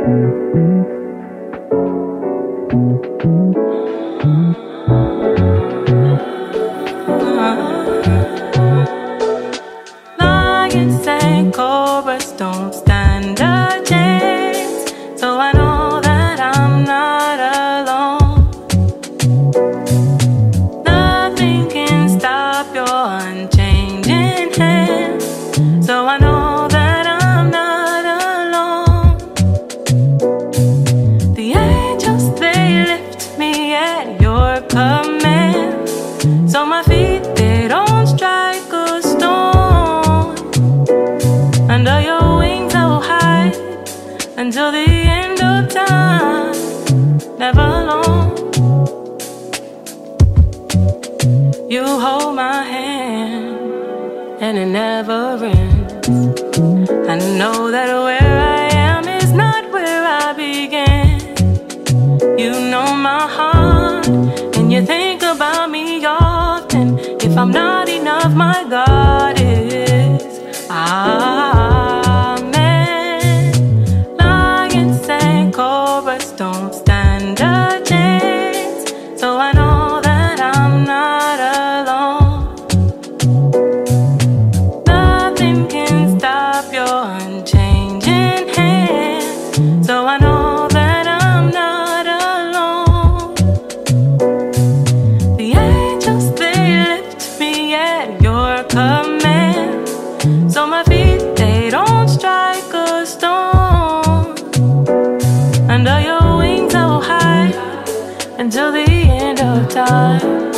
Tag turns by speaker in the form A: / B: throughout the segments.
A: Lions and cobras don't stand a chance, so I know that I'm not alone. Nothing can stop your unchanging hand, so I know that I'm not alone. The angels, they lift me at your command, so my feet, they don't strike a stone. Under your wings I will hide until the end of time, never alone. You hold my hand and it never ends. I know that where I am is not where I began. You know my heart and you think about me often. If I'm not enough, my God is. Amen. Lions and cobras don't stand a chance, so I know that I'm not alone. Nothing can stop your unchanging hand, so I know that I'm not alone. The angels, they lift me at your command, so my feet, they don't strike a stone. Under your wings I will hide until the end of time.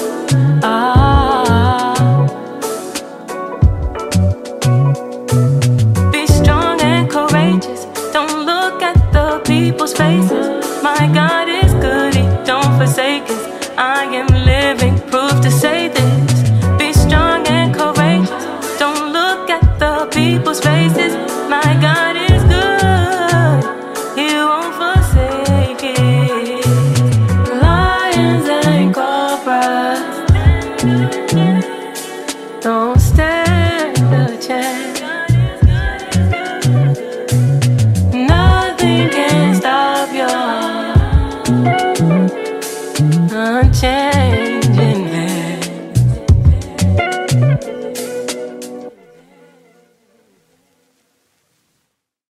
A: Be strong and courageous, don't look at the people's faces. My God is good, He don't forsake us. I am living proof to say this. Be strong and courageous, don't look at the people's faces. My God